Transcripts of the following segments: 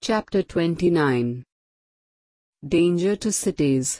Chapter 29. Danger to Cities.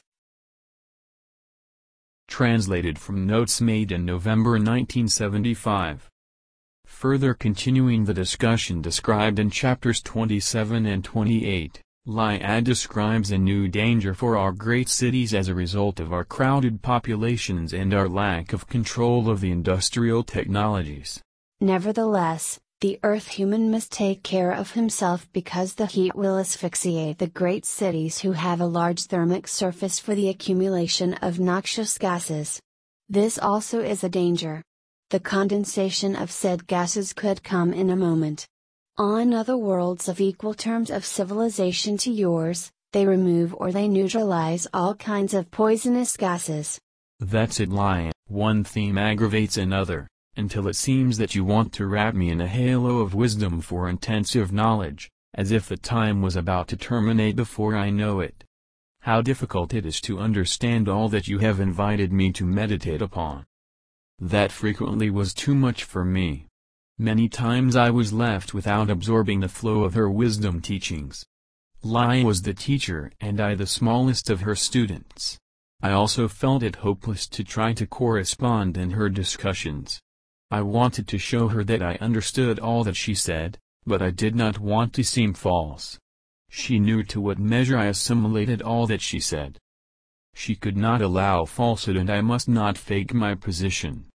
Translated from notes made in November 1975. Further continuing the discussion described in chapters 27 and 28, Liad describes a new danger for our great cities as a result of our crowded populations and our lack of control of the industrial technologies. Nevertheless, the Earth human must take care of himself because the heat will asphyxiate the great cities who have a large thermic surface for the accumulation of noxious gases. This also is a danger. The condensation of said gases could come in a moment. On other worlds of equal terms of civilization to yours, they remove or they neutralize all kinds of poisonous gases. That's it, Liad. One theme aggravates another, until it seems that you want to wrap me in a halo of wisdom for intensive knowledge, as if the time was about to terminate before I know it. How difficult it is to understand all that you have invited me to meditate upon. That frequently was too much for me. Many times I was left without absorbing the flow of her wisdom teachings. Liad was the teacher and I the smallest of her students. I also felt it hopeless to try to correspond in her discussions. I wanted to show her that I understood all that she said, but I did not want to seem false. She knew to what measure I assimilated all that she said. She could not allow falsehood and I must not fake my position.